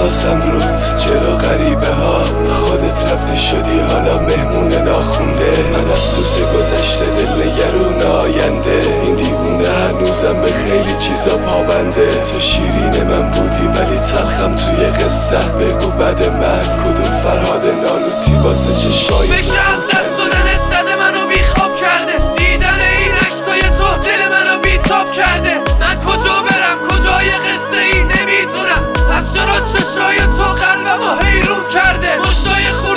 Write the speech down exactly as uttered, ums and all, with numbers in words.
میشناسم روت، چرا غریبه ها خودت رفتی شدی حالا مهمون ناخونده. من افسوس گذشته، دل نگرون آینده، این دیوونه هنوزم به خیلی چیزا پابنده. تو شیرین من بودی ولی تلخم توی قصه، بگو بعد من کدوم فرهاد نالوتی واسه چشای